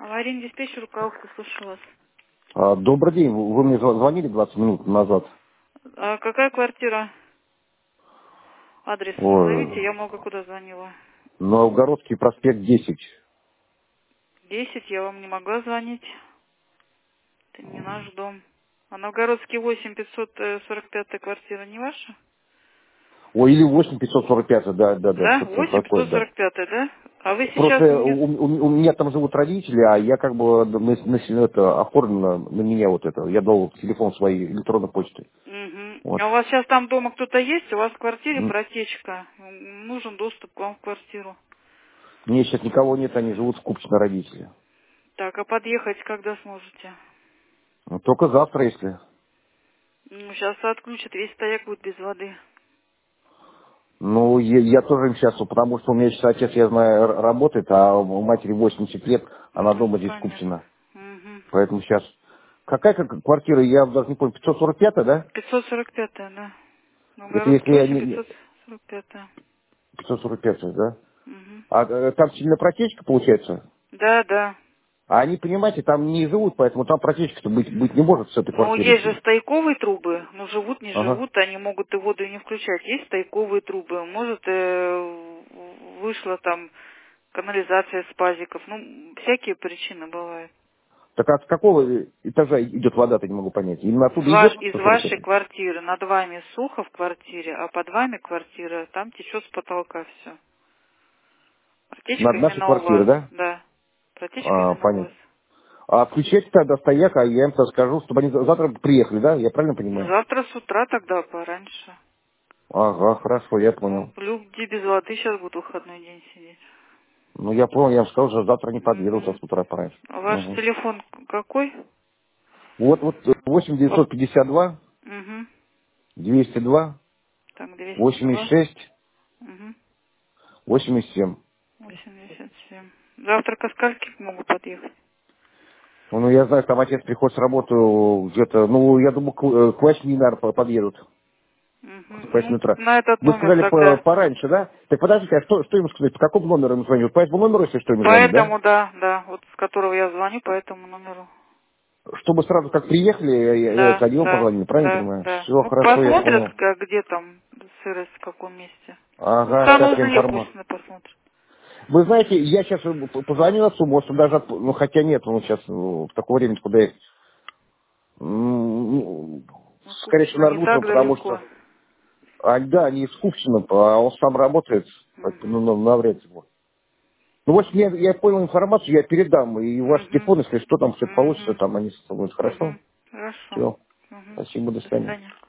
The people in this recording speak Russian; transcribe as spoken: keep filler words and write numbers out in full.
Аварийный диспетчер, руководство, слушаю вас. А, Добрый день. Вы мне зв- звонили двадцать минут назад. А какая квартира? Адрес назовите, Ой, я много куда звонила. Новгородский проспект десять. Десять, я вам не могла звонить. Это не наш дом. А Новгородский восемь, пятьсот сорок пятая квартира не ваша? Ой, или восемь пятьсот сорок пять, да, да, да, Да, что-то восемь, такое, пятьсот да. сорок пятая, да? А вы сейчас Просто не... у, у- у меня там живут родители, а я как бы на, на- это, оформлено на меня вот это. Я дал телефон своей электронной почты. Мгм. Вот. А у вас сейчас там дома кто-то есть? У вас в квартире М, протечка. М, Нужен доступ к вам в квартиру. Мне сейчас никого нет, они живут в Купчино, родители. Так, а подъехать когда сможете? Ну, только завтра, если. Ну, сейчас отключат, весь стояк будет без воды. Ну, я, я тоже им сейчас, потому что у меня сейчас отец, я знаю, р- работает, а у матери восемьдесят лет, она Угу, дома здесь в понятно. Купчино. Угу. Поэтому сейчас... Какая как квартира, я даже не помню, пятьсот сорок пятая, да? пятьсот сорок пятая, да. Это если Новгородский я восемь, не... не- пятьсот сорок пятая. пятьсот сорок пятая, да? Угу. А э, там сильно протечка получается? Да, да. А они, понимаете, там не живут, поэтому там протечка-то быть, быть не может с этой Ну, квартиры. есть же стояковые трубы, но живут, не Ага. живут, они могут и воду и не включать. Есть стояковые трубы. Может, э, вышла там канализация с пазиков. Ну, всякие причины бывают. Так а с какого этажа идет вода-то, не могу понять. Именно Из, оттуда ва- идет из сто сорок вашей пятая? квартиры над вами сухо в квартире, а под вами квартира, там течет с потолка все. Протечка Над нашей именно у квартирой, вас, да? да. Протечка А, именно у вас. понятно. А включайте тогда стояк, а я им тогда скажу, чтобы они за- завтра приехали, да? Я правильно Ну, понимаю? завтра с утра тогда пораньше. Ага, хорошо, я Ну, понял. люди без воды сейчас будут выходной день сидеть. Ну, я понял, я вам сказал, что завтра не подъедут, а Угу. с утра пораньше. А ваш Мгм. телефон какой? Вот, вот восемь девятьсот пятьдесят два Угу. двести два Так, двести восемьдесят два. шесть Угу. восемьдесят семь. восемьдесят семь. Завтра ко скольки могу подъехать? Ну, я знаю, там отец приходит с работы где-то, ну, я думаю, к, э, к восьми, наверное, подъедут. Угу. К восьми Ну, утра. на этот Вы номер сказали по- тогда. пораньше, да? Так подождите, а что, что ему сказать? По какому номеру ему звонить? Вот по этому номеру, если что, ему звонить, да? Поэтому, да, да, вот с которого я звоню, по этому номеру. Чтобы сразу как приехали, э, э, это, Да, они вам да, позвонили, правильно да, понимаю? да. Все, Ну, хорошо, я посмотрят, понял. как, где там сырость, в каком месте. Ну, в Ага, сейчас я санузле информацию. пусть на посмотрят. Вы знаете, я сейчас позвонил отцу, может, он даже, отп- ну, хотя нет, он сейчас в такое время куда ехать. М, ну, Ну, Скорее всего, Купчино не наверное, утром, так потому далеко. что, а, да, они из Купчино, а он сам работает, поэтому, Угу. ну, навряд ли. Вот. Ну, в общем, я, я понял информацию, я передам, и ваш Угу. телефон, если что там, что-то получится, Угу. там они с тобой. Хорошо? Угу. Хорошо. Все. Угу. Спасибо, до До свидания. свидания.